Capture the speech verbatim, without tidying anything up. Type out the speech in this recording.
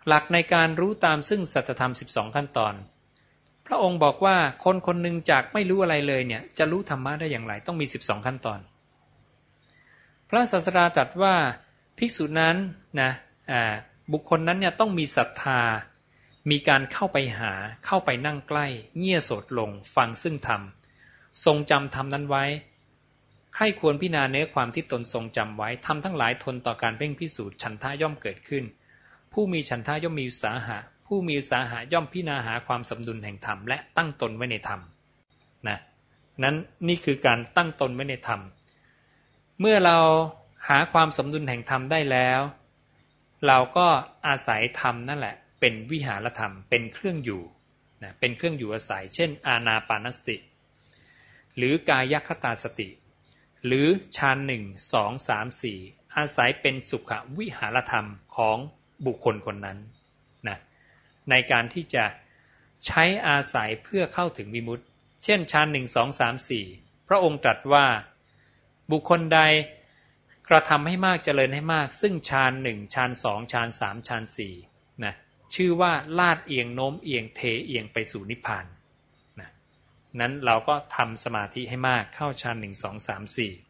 หลักในการรู้ตามซึ่งสัจธรรมสิบสองขั้นตอนพระองค์บอกว่าคนคนหนึ่งจากไม่รู้อะไรเลยเนี่ยจะรู้ธรรมะได้อย่างไรต้องมีสิบสองขั้นตอนพระศาสดาตรัสว่าภิกษุนั้นนะบุคคลนั้นเนี่ยต้องมีศรัทธามีการเข้าไปหาเข้าไปนั่งใกล้เงี่ยโสดลงฟังซึ่งธรรมทรงจำธรรมนั้นไว้ใคร่ควรพิจารณาเนื้อความที่ตนทรงจำไว้ทำทั้งหลายทนต่อการเพ่งพิสูจน์ฉันทะย่อมเกิดขึ้นผู้มีฉันทะย่อมมีอุตสาหะผู้มีอุตสาหะย่อมพิจารณาหาความสมดุลแห่งธรรมและตั้งตนไว้ในธรรมนะนั้นนี่คือการตั้งตนไว้ในธรรมเมื่อเราหาความสมดุลแห่งธรรมได้แล้วเราก็อาศัยธรรมนั่นแหละเป็นวิหารธรรมเป็นเครื่องอยู่นะเป็นเครื่องอยู่อาศัยเช่นอานาปานสติหรือกายคตาสติหรือฌานหนึ่งสองสามสี่อาศัยเป็นสุขวิหารธรรมของบุคคลคนนั้นนะในการที่จะใช้อาศัยเพื่อเข้าถึงวิมุตติเช่นฌานหนึ่งสองสามสี่พระองค์ตรัสว่าบุคคลใดกระทำให้มากเจริญให้มากซึ่งฌานหนึ่งฌานสองฌานสามฌานสี่นะชื่อว่าลาดเอียงโน้มเอียงเทเอียงไปสู่นิพพานนะนั้นเราก็ทำสมาธิให้มากเข้าฌานหนึ่งสองสามสี่